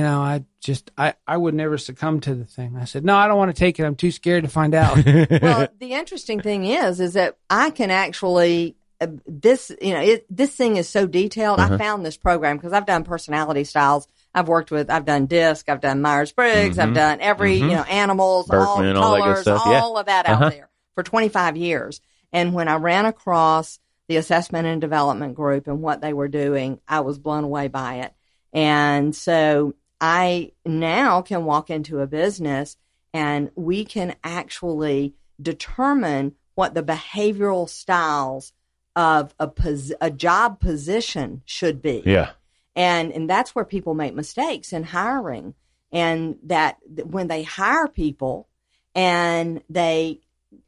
Speaker 3: I would never succumb to the thing. I said, no, I don't want to take it. I'm too scared to find out.
Speaker 4: Well, the interesting thing is that I can actually. This thing is so detailed. I found this program because I've done personality styles. I've done DISC, I've done Myers-Briggs, I've done every, animals,
Speaker 2: Berkman,
Speaker 4: all colors,
Speaker 2: that good stuff.
Speaker 4: all of that out there for 25 years. And when I ran across the assessment and development group and what they were doing, I was blown away by it. And so I now can walk into a business and we can actually determine what the behavioral styles of a job position should be.
Speaker 2: Yeah.
Speaker 4: And that's where people make mistakes in hiring. And that when they hire people and they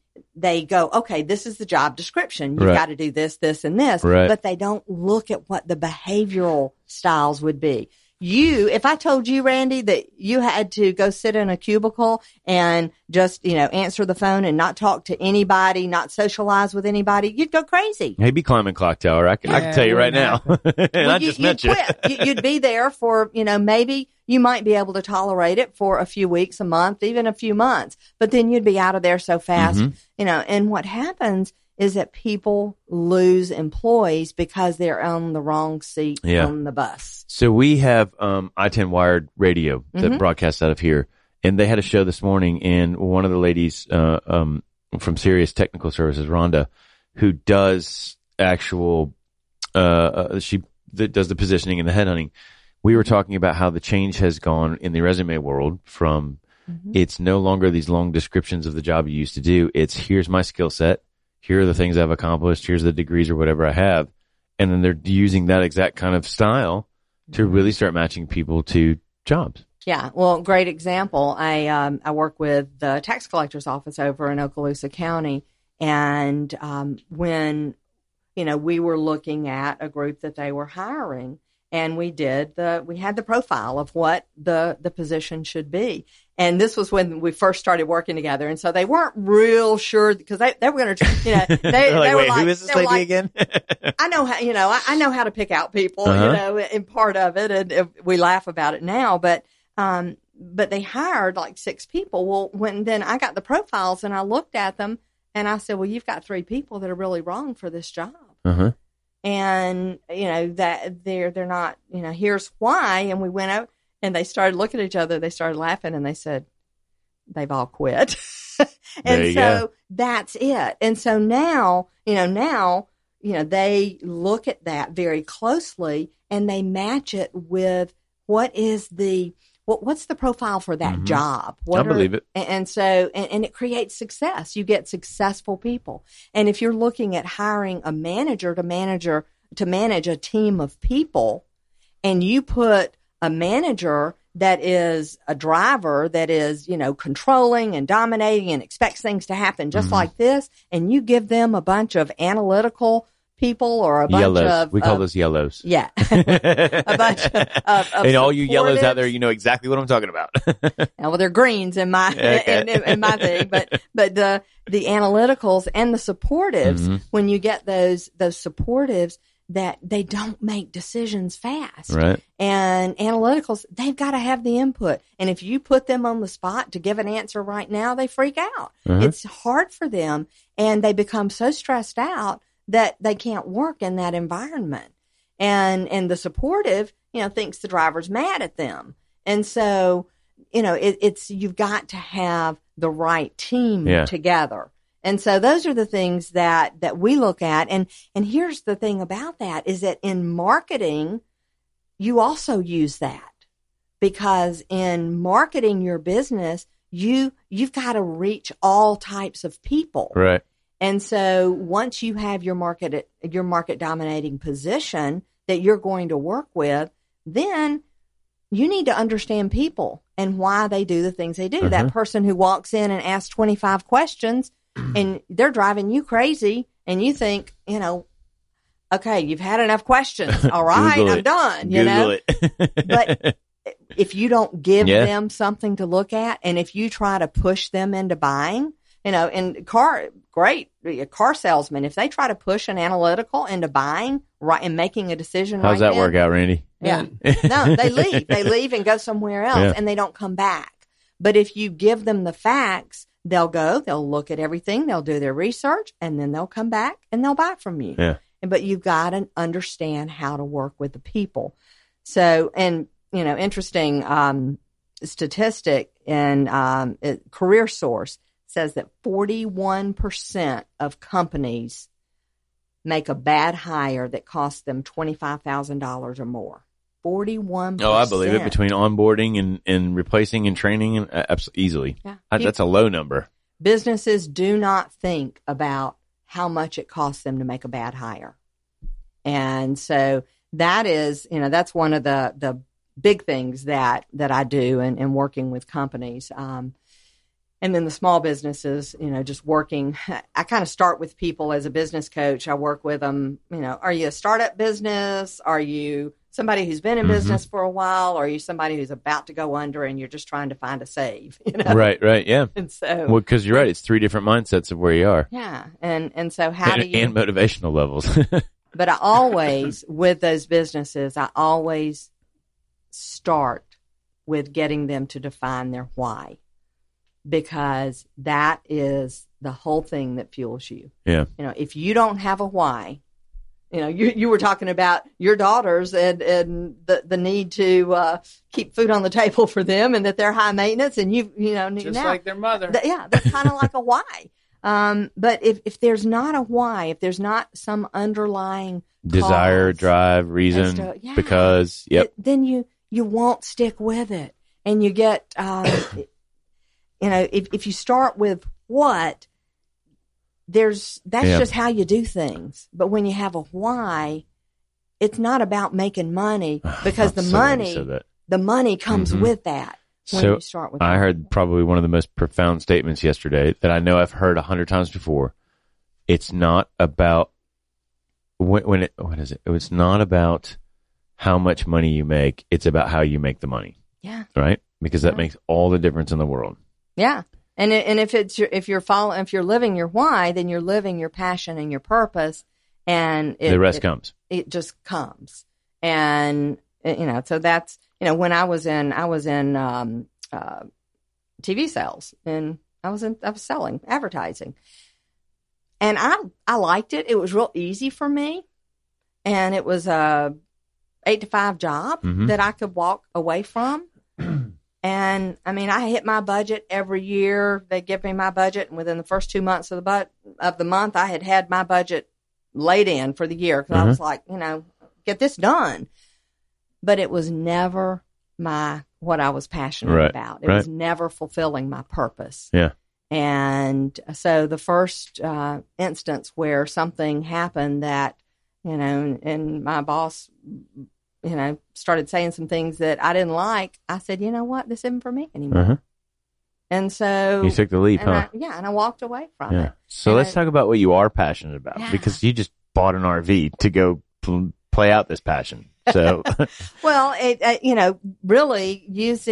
Speaker 4: go, okay, this is the job description. You've got to do this, this, and this.
Speaker 2: Right.
Speaker 4: But they don't look at what the behavioral styles would be. If I told you, Randy, that you had to go sit in a cubicle and just, answer the phone and not talk to anybody, not socialize with anybody, you'd go crazy.
Speaker 2: Maybe climbing clock tower. I can tell you right now. And I just met you.
Speaker 4: You'd be there for, maybe you might be able to tolerate it for a few weeks, a month, even a few months, but then you'd be out of there so fast, and what happens is that people lose employees because they're on the wrong seat on the bus.
Speaker 2: So we have I-10 Wired Radio that broadcasts out of here, and they had a show this morning, and one of the ladies from Sirius Technical Services, Rhonda, who does actual she does the positioning and the headhunting. We were talking about how the change has gone in the resume world from it's no longer these long descriptions of the job you used to do. It's here's my skill set. Here are the things I've accomplished. Here's the degrees or whatever I have. And then they're using that exact kind of style to really start matching people to jobs.
Speaker 4: Yeah. Well, great example. I work with the tax collector's office over in Okaloosa County. And when, we were looking at a group that they were hiring, and we had the profile of what the position should be. And this was when we first started working together. And so they weren't real sure because they were going to, they were like,
Speaker 2: who is this lady again?
Speaker 4: I know how, I know how to pick out people, in part of it. And we laugh about it now, but they hired like 6 people. Well, then I got the profiles and I looked at them and I said, well, you've got 3 people that are really wrong for this job. And, that they're not, here's why. And we went out and they started looking at each other. They started laughing and they said, they've all quit. And so that's it. And so now, they look at that very closely and they match it with what's the profile for that job?
Speaker 2: I believe it.
Speaker 4: And so, and it creates success. You get successful people. And if you're looking at hiring a manager to manage a team of people, and you put a manager that is a driver that is, controlling and dominating and expects things to happen just like this, and you give them a bunch of analytical people or a bunch
Speaker 2: yellows. We call those yellows.
Speaker 4: Yeah. A bunch of
Speaker 2: and all you yellows out there, you know exactly what I'm talking about.
Speaker 4: Well, they're greens in my in my thing, but the analyticals and the supportives, when you get those supportives, that they don't make decisions fast.
Speaker 2: Right.
Speaker 4: And analyticals, they've got to have the input. And if you put them on the spot to give an answer right now, they freak out. It's hard for them, and they become so stressed out that they can't work in that environment. And the supportive, thinks the driver's mad at them. And so, it's you've got to have the right team together. And so those are the things that we look at. And here's the thing about that is that in marketing, you also use that, because in marketing your business, you've got to reach all types of people.
Speaker 2: Right.
Speaker 4: And so once you have your market dominating position that you're going to work with, then you need to understand people and why they do the things they do. That person who walks in and asks 25 questions and they're driving you crazy, and you think, okay, you've had enough questions. All right, I'm done.
Speaker 2: Google
Speaker 4: it. But if you don't give them something to look at, and if you try to push them into buying, and car salesmen, if they try to push an analytical into buying and making a decision,
Speaker 2: how's that work out, Randy?
Speaker 4: Yeah, no, they leave. They leave and go somewhere else, and they don't come back. But if you give them the facts, they'll look at everything, they'll do their research, and then they'll come back and they'll buy from you.
Speaker 2: Yeah.
Speaker 4: But you've got to understand how to work with the people. So, and interesting statistic in Career Source says that 41% of companies make a bad hire that costs them $25,000 or more. 41%.
Speaker 2: Oh, I believe it. Between onboarding and replacing and training, and easily. Yeah. That's a low number.
Speaker 4: Businesses do not think about how much it costs them to make a bad hire. And so that is, that's one of the big things that I do in working with companies. And then the small businesses, just working. I kind of start with people as a business coach. I work with them, are you a startup business? Are you somebody who's been in business for a while? Or are you somebody who's about to go under and you're just trying to find a save?
Speaker 2: Right, yeah.
Speaker 4: And so,
Speaker 2: well, because you're right, it's 3 different mindsets of where you are.
Speaker 4: Yeah, and so how do you
Speaker 2: and motivational levels.
Speaker 4: But I always, with those businesses, I always start with getting them to define their why. Because that is the whole thing that fuels you.
Speaker 2: Yeah.
Speaker 4: If you don't have a why, you were talking about your daughters and the need to keep food on the table for them, and that they're high maintenance, and just
Speaker 3: now, like their mother.
Speaker 4: That's kind of like a why. But if there's not a why, if there's not some underlying
Speaker 2: desire, drive, reason, because
Speaker 4: then you won't stick with it, and you get. If you start with what, that's just how you do things. But when you have a why, it's not about making money, because the money comes with that. When you start with
Speaker 2: I
Speaker 4: that.
Speaker 2: heard probably one of the most profound statements yesterday that I know I've heard 100 times before. It's not about what is it? It's not about how much money you make. It's about how you make the money.
Speaker 4: Yeah.
Speaker 2: Right? Because that makes all the difference in the world.
Speaker 4: Yeah. And if you're living your why, then you're living your passion and your purpose, and
Speaker 2: the rest comes.
Speaker 4: It just comes. And so that's, when I was in TV sales, and I was selling advertising, and I liked it. It was real easy for me, and it was a 8-to-5 job that I could walk away from. And I hit my budget every year. They give me my budget, and within the first 2 months of the month, I had my budget laid in for the year, because I was like, get this done. But it was never what I was passionate about. It was never fulfilling my purpose.
Speaker 2: Yeah.
Speaker 4: And so the first instance where something happened that, and my boss, started saying some things that I didn't like, I said, you know what, this isn't for me anymore. And so
Speaker 2: you took the leap, huh?
Speaker 4: And I walked away from it.
Speaker 2: So let's talk about what you are passionate about, because you just bought an RV to go play out this passion. So,
Speaker 4: well, really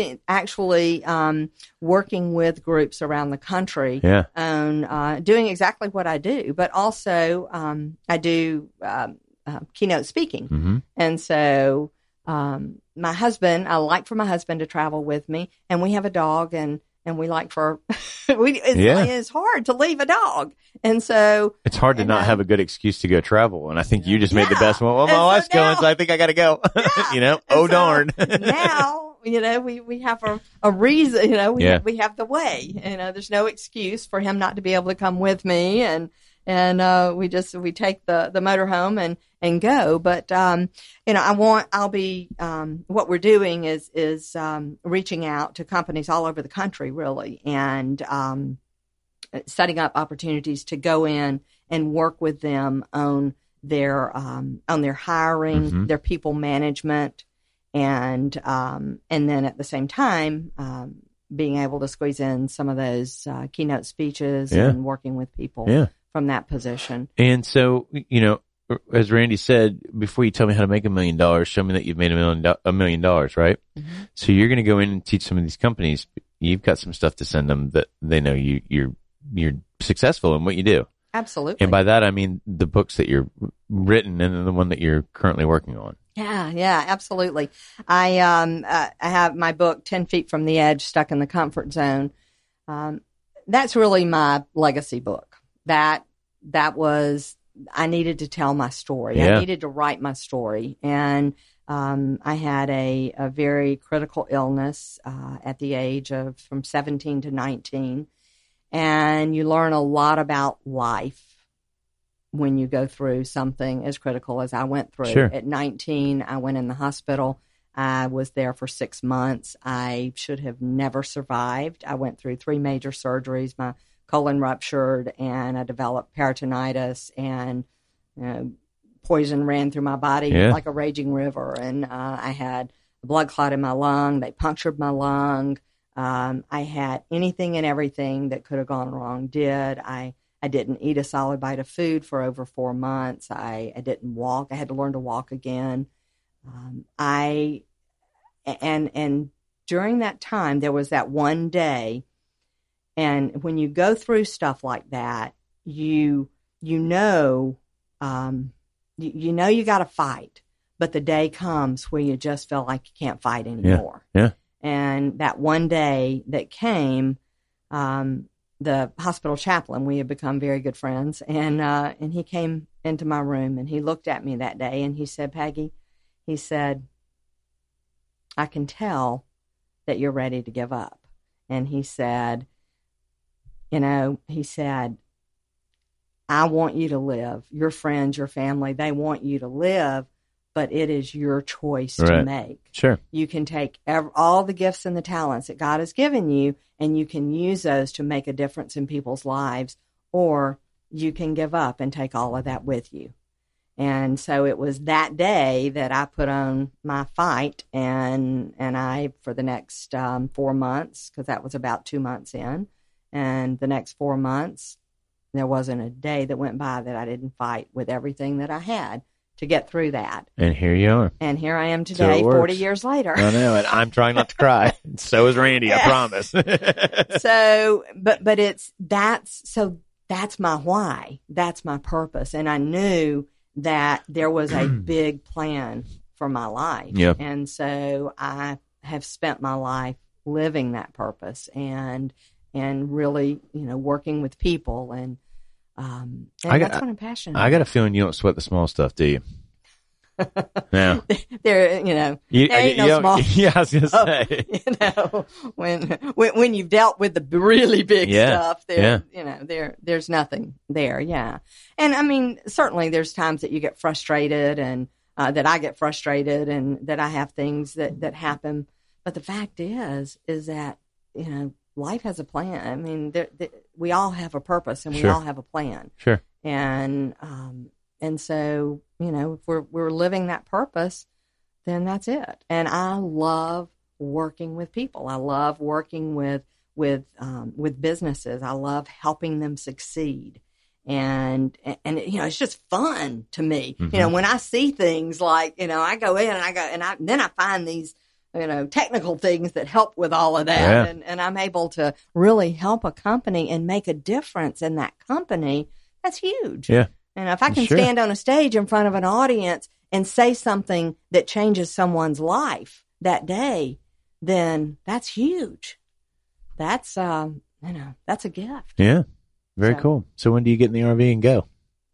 Speaker 4: working with groups around the country on doing exactly what I do, but also I do keynote speaking. And so my husband, I like for my husband to travel with me, and we have a dog, and we like for it's hard to leave a dog, and so
Speaker 2: it's hard to not have a good excuse to go travel. And I think you just made the best one. Well, my wife's going, so I think I got to go. Darn.
Speaker 4: Now we have a reason. We have the way. There's no excuse for him not to be able to come with me, and we take the motorhome and go. But what we're doing is reaching out to companies all over the country, really, and setting up opportunities to go in and work with them on their hiring, their people management, and then at the same time being able to squeeze in some of those keynote speeches and working with people from that position.
Speaker 2: And so, as Randy said, before you tell me how to make $1 million, show me that you've made $1 million, right? Mm-hmm. So you're going to go in and teach some of these companies. You've got some stuff to send them that they know you're successful in what you do.
Speaker 4: Absolutely.
Speaker 2: And by that, I mean the books that you're written and then the one that you're currently working on.
Speaker 4: Yeah, absolutely. I have my book, 10 Feet from the Edge, Stuck in the Comfort Zone. That's really my legacy book. That was, I needed to tell my story. Yeah. I needed to write my story. And I had a very critical illness at the age of from 17 to 19. And you learn a lot about life when you go through something as critical as I went through.
Speaker 2: Sure.
Speaker 4: At 19, I went in the hospital. I was there for 6 months. I should have never survived. I went through 3 major surgeries. My colon ruptured, and I developed peritonitis, and poison ran through my body like a raging river. And I had a blood clot in my lung. They punctured my lung. I had anything and everything that could have gone wrong I didn't eat a solid bite of food for over 4 months. I didn't walk. I had to learn to walk again. And during that time, there was that one day, and when you go through stuff like that, you know you got to fight, but the day comes where you just feel like you can't fight anymore.
Speaker 2: Yeah.
Speaker 4: And that one day that came, the hospital chaplain, we had become very good friends, and he came into my room and he looked at me that day and he said, "Peggy," he said, "I can tell that you're ready to give up." And he said, "I want you to live. Your friends, your family, they want you to live, but it is your choice to make.
Speaker 2: Sure.
Speaker 4: You can take all the gifts and the talents that God has given you, and you can use those to make a difference in people's lives, or you can give up and take all of that with you." And so it was that day that I put on my fight, and I, for the next 4 months, because that was about 2 months in, and the next 4 months, there wasn't a day that went by that I didn't fight with everything that I had to get through that.
Speaker 2: And here you are.
Speaker 4: And here I am today, 40 years later.
Speaker 2: I know, and I'm trying not to cry. So is Randy, I promise.
Speaker 4: So, but that's my why. That's my purpose. And I knew that there was a big plan for my life.
Speaker 2: Yep.
Speaker 4: And so I have spent my life living that purpose and really, working with people, and that's what I'm passionate about.
Speaker 2: I got a feeling you don't sweat the small stuff, do you? No.
Speaker 4: There ain't no small.
Speaker 2: Yeah, I was going to
Speaker 4: say. When you've dealt with the really big stuff, there's nothing there. Yeah. And I mean, certainly there's times that you get frustrated, and that I get frustrated, and that I have things that happen. But the fact is that, life has a plan. I mean, we all have a purpose, and we all have a plan.
Speaker 2: Sure.
Speaker 4: And so, if we're living that purpose, then that's it. And I love working with people. I love working with businesses. I love helping them succeed. And it's just fun to me.
Speaker 2: Mm-hmm.
Speaker 4: When I see things like, I go in and then I find these, technical things that help with all of that.
Speaker 2: Yeah.
Speaker 4: And I'm able to really help a company and make a difference in that company. That's huge.
Speaker 2: Yeah.
Speaker 4: And if I can stand on a stage in front of an audience and say something that changes someone's life that day, then that's huge. That's, that's a gift.
Speaker 2: Yeah. Very cool. So when do you get in the RV and go?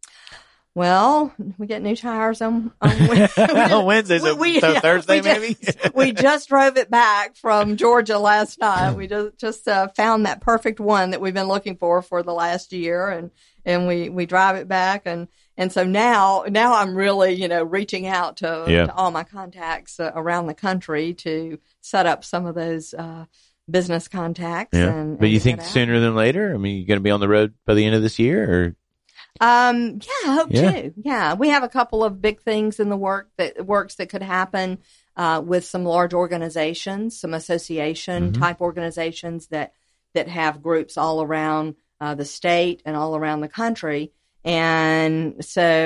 Speaker 4: Well, we get new tires on
Speaker 2: Wednesday. On Wednesday, so Thursday maybe?
Speaker 4: We just drove it back from Georgia last night. We just found that perfect one that we've been looking for the last year, and we drive it back. And so now I'm really, reaching out to all my contacts around the country to set up some of those business contacts.
Speaker 2: Yeah. But you think sooner than later? I mean, you're going to be on the road by the end of this year, or?
Speaker 4: I hope to. Yeah, we have a couple of big things in the works that could happen with some large organizations, some association type organizations that have groups all around the state and all around the country. And so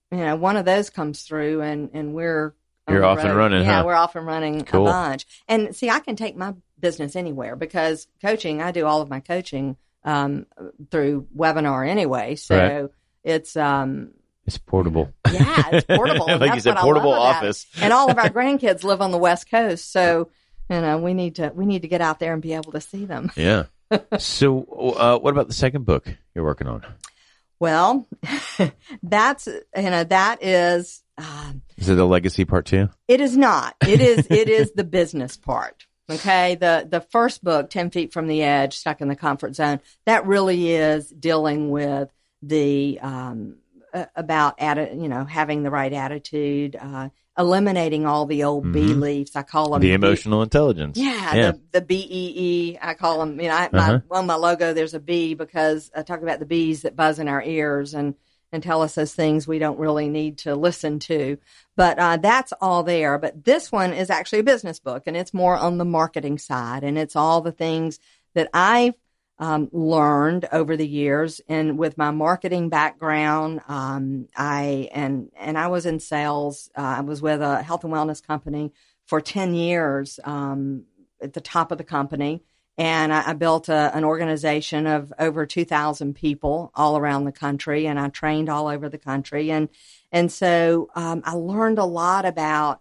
Speaker 4: one of those comes through and we're
Speaker 2: You're off and running,
Speaker 4: Yeah,
Speaker 2: huh?
Speaker 4: We're off and running a bunch. And see, I can take my business anywhere because coaching, I do all of my coaching through webinar anyway. So it's
Speaker 2: portable.
Speaker 4: Yeah, it's portable.
Speaker 2: Like you said, portable office.
Speaker 4: And all of our grandkids live on the West Coast, so we need to get out there and be able to see them.
Speaker 2: Yeah. So, what about the second book you're working on?
Speaker 4: Well, that is.
Speaker 2: Is it the legacy part too?
Speaker 4: It is not. It is the business part. Okay. The first book, 10 Feet from the Edge, Stuck in the Comfort Zone, that really is dealing with the, about, having the right attitude, eliminating all the old beliefs. I call them
Speaker 2: the emotional intelligence.
Speaker 4: Yeah. The BEE. I call them, on my logo, there's a bee because I talk about the bees that buzz in our ears and tell us those things we don't really need to listen to. But that's all there. But this one is actually a business book, and it's more on the marketing side. And it's all the things that I've learned over the years. And with my marketing background, I was in sales. I was with a health and wellness company for 10 years at the top of the company. And I built an organization of over 2,000 people all around the country, and I trained all over the country. And so I learned a lot about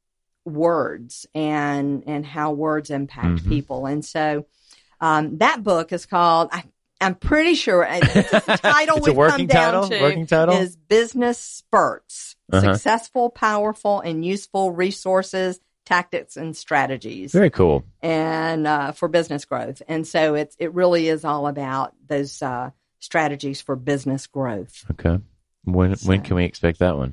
Speaker 4: words and how words impact people. And so that book is called, I'm pretty sure, the title
Speaker 2: it's a working title
Speaker 4: is Business Spurts, Successful, Powerful, and Useful Resources, Tactics and Strategies.
Speaker 2: Very cool.
Speaker 4: And for business growth. And so it really is all about those strategies for business growth.
Speaker 2: Okay. When can we expect that one?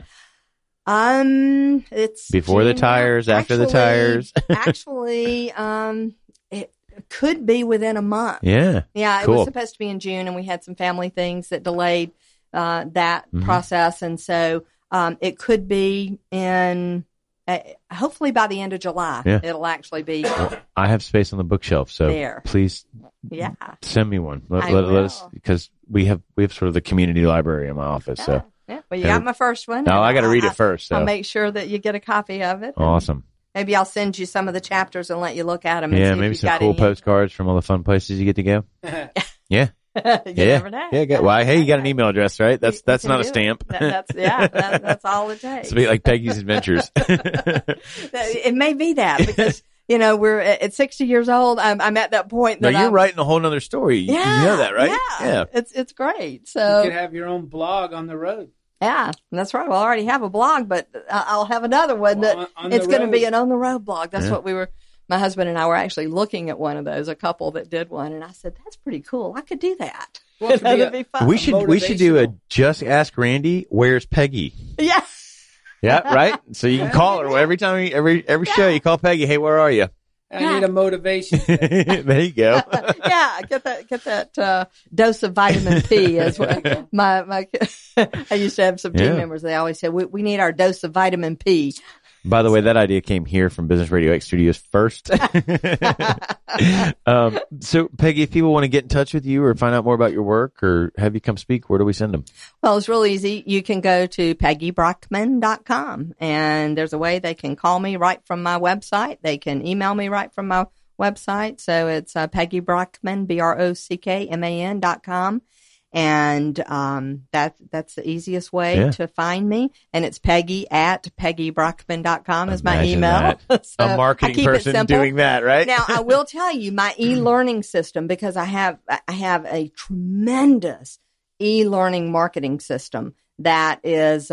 Speaker 4: It's
Speaker 2: before the tires, after the tires.
Speaker 4: Actually, it could be within a month.
Speaker 2: Yeah.
Speaker 4: Yeah,
Speaker 2: cool.
Speaker 4: It was supposed to be in June, and we had some family things that delayed that process. And so it could be in hopefully by the end of July. Yeah. It'll actually be.
Speaker 2: Well, I have space on the bookshelf, so please send me one. Let us, because we have sort of the community library in my office. So
Speaker 4: well, you got my first one.
Speaker 2: No, I got to read it first. So.
Speaker 4: I'll make sure that you get a copy of it.
Speaker 2: Awesome.
Speaker 4: Maybe I'll send you some of the chapters and let you look at them.
Speaker 2: Yeah,
Speaker 4: and see
Speaker 2: maybe
Speaker 4: if you
Speaker 2: some
Speaker 4: got
Speaker 2: cool
Speaker 4: any
Speaker 2: postcards from all the fun places you get to go. Yeah.
Speaker 4: You never know.
Speaker 2: Yeah. Well, hey, you got an email address, right? That's not a stamp.
Speaker 4: That's all it takes.
Speaker 2: It's like Peggy's Adventures.
Speaker 4: It may be that because we're at 60 years old. I'm at that point.
Speaker 2: That you're writing a whole nother story. You know that, right?
Speaker 4: Yeah. It's great. So
Speaker 3: you could have your own blog on the road.
Speaker 4: Yeah, that's right. Well, I already have a blog, but I'll have another one that it's going to be an on the road blog. That's what my husband and I were actually looking at one of those, a couple that did one, and I said, that's pretty cool. I could do that.
Speaker 3: Well, that'd be fun.
Speaker 2: We should do a Just Ask Randy, Where's Peggy?
Speaker 4: Yeah.
Speaker 2: Yeah, right? So you can call her every time, every show you call Peggy, hey, where are you?
Speaker 3: I need a motivation.
Speaker 2: There you go.
Speaker 4: Yeah, get that dose of vitamin P. As my I used to have some team members. They always said we need our dose of vitamin P.
Speaker 2: By the way, that idea came here from Business Radio X Studios first. So, Peggy, if people want to get in touch with you or find out more about your work or have you come speak, where do we send them?
Speaker 4: Well, it's real easy. You can go to PeggyBrockman.com, and there's a way they can call me right from my website. They can email me right from my website. So it's Peggy Brockman, BROCKMAN.com. And that's the easiest way to find me. And it's Peggy at PeggyBrockman.com is my email.
Speaker 2: So a marketing person doing that, right?
Speaker 4: Now, I will tell you my e-learning system, because I have a tremendous e-learning marketing system that is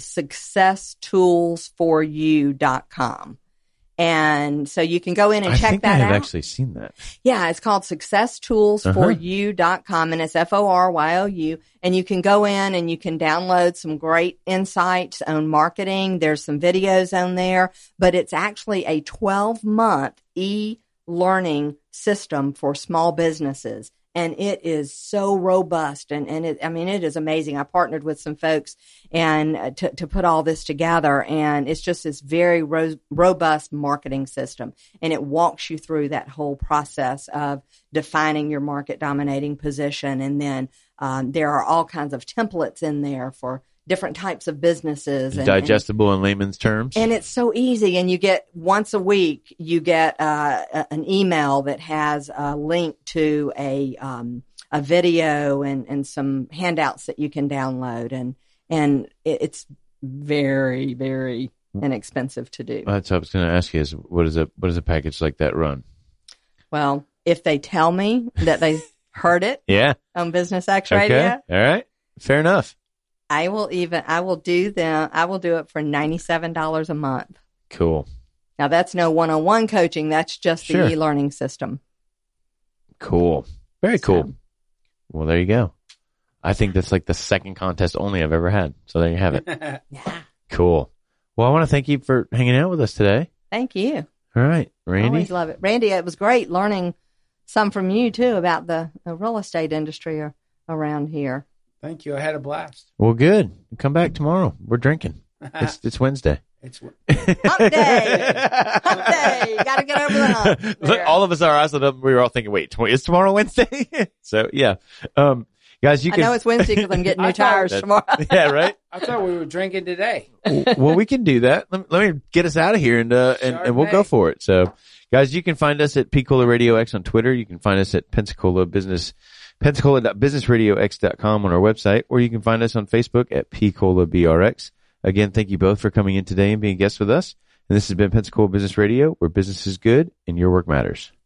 Speaker 4: successtoolsforyou.com. And so you can go in and check that out.
Speaker 2: I think I have actually seen that.
Speaker 4: Yeah, it's called successtoolsforyou.com, and it's FORYOU. And you can go in and you can download some great insights on marketing. There's some videos on there, but it's actually a 12-month e-learning system for small businesses. And it is so robust, and it is amazing. I partnered with some folks and to put all this together, and it's just this very robust marketing system, and it walks you through that whole process of defining your market dominating position, and then there are all kinds of templates in there for different types of businesses.
Speaker 2: Digestible in layman's terms.
Speaker 4: And it's so easy. And you get once a week, you get an email that has a link to a video and some handouts that you can download. And it's very, very inexpensive to do.
Speaker 2: That's what I was going to ask you is what does a package like that run?
Speaker 4: Well, if they tell me that they heard it on Business X Radio.
Speaker 2: All right. Fair enough.
Speaker 4: I will do it for $97 a month.
Speaker 2: Cool.
Speaker 4: Now that's no one-on-one coaching. That's just the e-learning system.
Speaker 2: Cool. Very cool. Well, there you go. I think that's like the second contest only I've ever had. So there you have it.
Speaker 4: Yeah.
Speaker 2: Cool. Well, I want to thank you for hanging out with us today.
Speaker 4: Thank you.
Speaker 2: All right, Randy.
Speaker 4: I always love it. Randy, it was great learning some from you too about the real estate industry around here.
Speaker 3: Thank you. I had a blast.
Speaker 2: Well, good. Come back tomorrow. We're drinking. It's Wednesday.
Speaker 4: It's hump day. Hump day. Got to get over the hump.
Speaker 2: Look, all of us are eyes up. We were all thinking, wait, is tomorrow Wednesday? So, yeah. Guys, I
Speaker 4: know it's Wednesday because I'm getting new tires tomorrow.
Speaker 2: Yeah, right?
Speaker 3: I thought we were drinking today.
Speaker 2: Well, we can do that. Let me get us out of here and we'll go for it. So, guys, you can find us at Pensacola Radio X on Twitter. You can find us at Pensacola.businessradiox.com on our website, or you can find us on Facebook at PColaBRX. Again, thank you both for coming in today and being guests with us. And this has been Pensacola Business Radio, where business is good and your work matters.